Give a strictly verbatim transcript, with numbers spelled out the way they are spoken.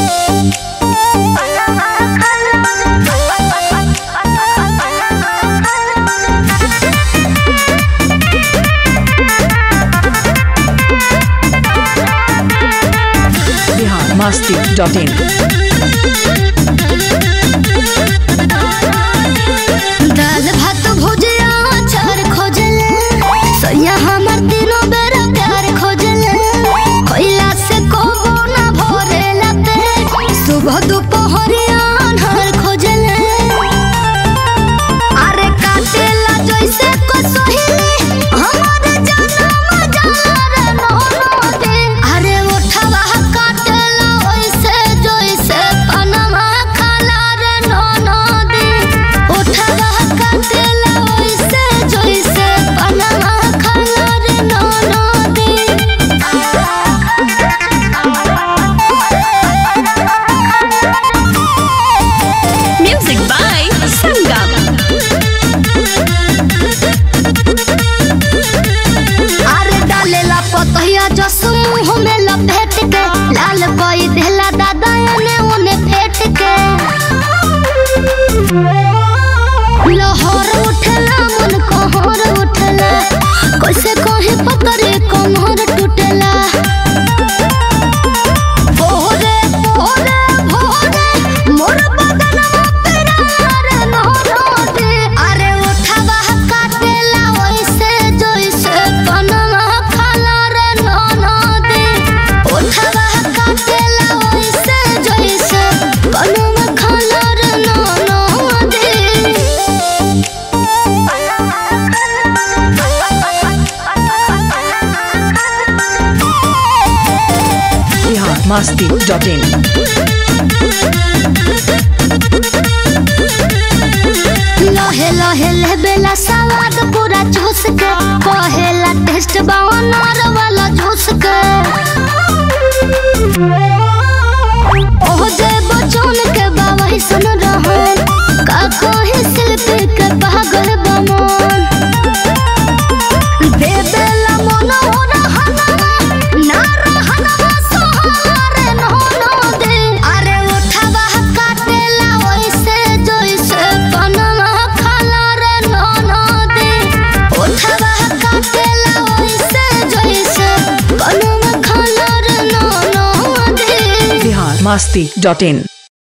masti dot in दाल भात भुजिया अचार खोजले सैया हमर तीनों बेरा प्यार खोजले खइला से कोबो ना भरेला पेट सुबह दोपहरिया अन्हार खोजले अरे काटेला जैसे कसोहिली हमर जनम जाला रे नौनो दे अरे उठवा काटेला ओइसे जैसे पनमा खाला रे नौनो दे उठवा काटेला ओइसे जैसे पनमा खाला रे नौनो दे Music by Sangam अरे डालेला पतहिया जस मुंह में लपेट के लाल कोई देला दादा ने ओने फेट के लहर उठला मन कहर उठला कैसे कहे पकड़े कमर टूटला भोरे भोरे भोरे मोर बदनवा पेरार नहर दे अरे उठवा काटेला ओइसे जैसे पनमा खाला रे ननद दे उठवा काटेला ओइसे जैसे पनमा खाला रे ननद दे Bihar masti dot in लहे लहे लेबेला सवाद पूरा चूस के कहेला टेस्ट बावनार वाला जूस के ओह जे बचन के बाबा ही सुन रहन का कहे शिल्पी के पागल बमन देबेला मन हो रहनवा ना रहनवा सोहारे नहोनो दे अरे उठवा काटेला ओइसे जैसे पनमा खाला रे नौनो दे उठवा काटेला ओइसे जैसे पनमा खाला रे नौनो दे Bihar masti dot in